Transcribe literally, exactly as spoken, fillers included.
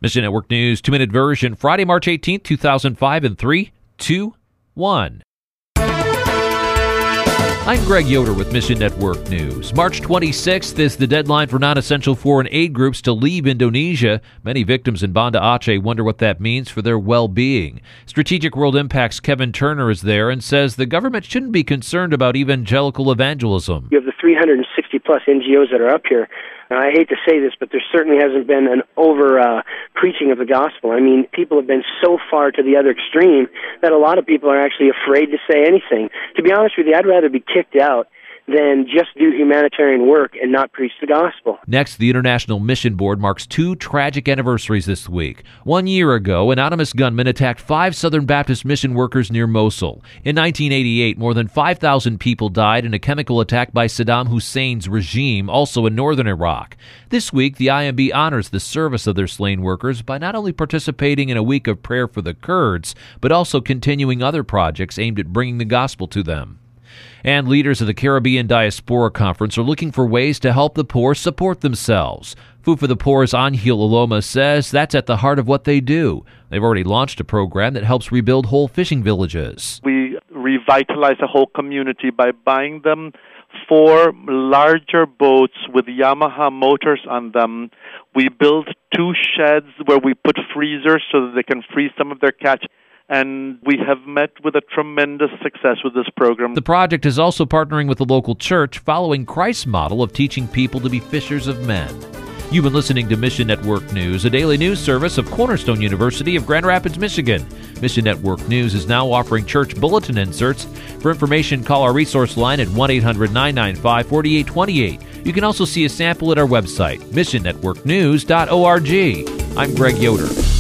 Mission Network News, two-minute version, Friday, March eighteenth, two thousand five, in three, two, one. I'm Greg Yoder with Mission Network News. March twenty-sixth is the deadline for non-essential foreign aid groups to leave Indonesia. Many victims in Banda Aceh wonder what that means for their well-being. Strategic World Impact's Kevin Turner is there and says the government shouldn't be concerned about evangelical evangelism. You have the three hundred sixty plus N G Os that are up here. And I hate to say this, but there certainly hasn't been an over uh, preaching of the gospel. I mean, people have been so far to the other extreme that a lot of people are actually afraid to say anything. To be honest with you, I'd rather be kicked out than just do humanitarian work and not preach the gospel. Next, the International Mission Board marks two tragic anniversaries this week. One year ago, anonymous gunmen attacked five Southern Baptist mission workers near Mosul. In nineteen eighty-eight, more than five thousand people died in a chemical attack by Saddam Hussein's regime, also in northern Iraq. This week, the I M B honors the service of their slain workers by not only participating in a week of prayer for the Kurds, but also continuing other projects aimed at bringing the gospel to them. And leaders of the Caribbean Diaspora Conference are looking for ways to help the poor support themselves. Food for the Poor's Angel Aloma says that's at the heart of what they do. They've already launched a program that helps rebuild whole fishing villages. We revitalize a whole community by buying them four larger boats with Yamaha motors on them. We build two sheds where we put freezers so that they can freeze some of their catch. And we have met with a tremendous success with this program. The project is also partnering with the local church, following Christ's model of teaching people to be fishers of men. You've been listening to Mission Network News, a daily news service of Cornerstone University of Grand Rapids, Michigan. Mission Network News is now offering church bulletin inserts. For information, call our resource line at one eight hundred nine nine five four eight two eight. You can also see a sample at our website, mission network news dot org. I'm Greg Yoder.